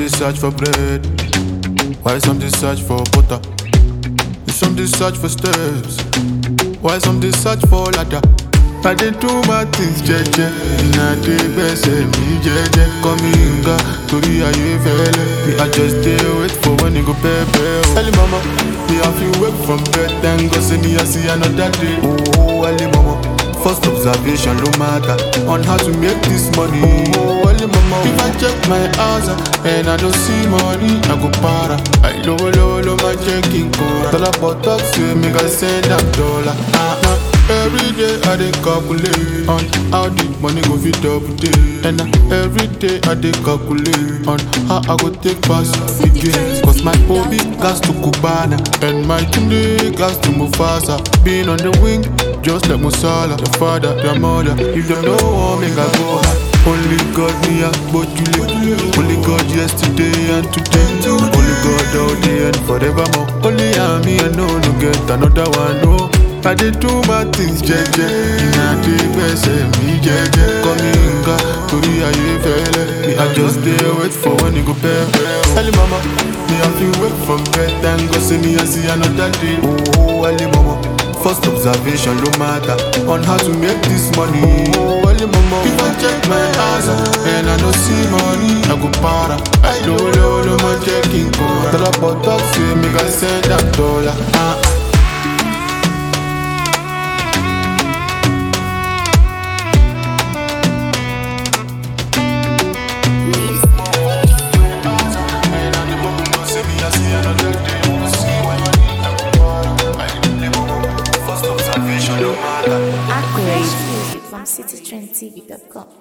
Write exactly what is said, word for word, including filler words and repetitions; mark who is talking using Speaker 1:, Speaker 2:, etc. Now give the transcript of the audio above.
Speaker 1: search for bread? Why some dey search for butter? Some dey search for steps. Why some dey search for ladder? I dey do my things jeje. Na dey gbese mi jeje. Call me nga tori aye fele. Me I just dey wait for when it go pepe. Early mama, me I feel wake from bed. Thank God say me I see another day. Oh, early mama. First observation, no matter on how to make this money. Oh, early mama. If I check my house and I don't see money, I go para. I low, low, low, my checking cora. Dollar for talk, say me I send them dollar. Uh-uh. Every day I dey calculate on how the money go fit double day. And every day I dey calculate on how I go take pass the games. Cause my hobby gas to Cubana and my tunde gas to Mufasa. Being on the wing, just like Musala. The father, the mother, if they know what me I go hard. Only God me a bojule. Only God yesterday and today. Only God all day and forevermore. Only I me I know no get another one, no. I dey do my things jeje. Na dey gbese mi jeje. Call me nga tori aye fele. Me I just dey wait for when it go pepe. Early mama, me I feel wake from bed. Thank God say me I see another day. Oh, early mama. First observation, no matter on how to make this money. Oh, early mama. If I check my house and I don't see money, I go para. I don't know, no my checking cora. Dollar for talk, say me I send that dollar. Uh-uh.
Speaker 2: Accurate music from city trend t v dot com.